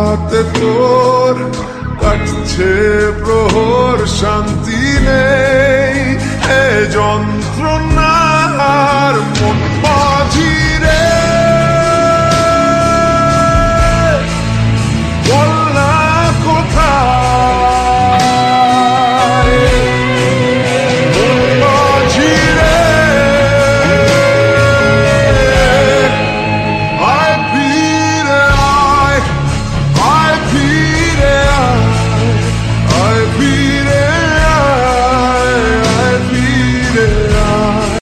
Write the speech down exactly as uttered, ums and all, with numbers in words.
রাতে তোর কাটছে প্রহর, শান্তি নেই এ যন্ত্রণা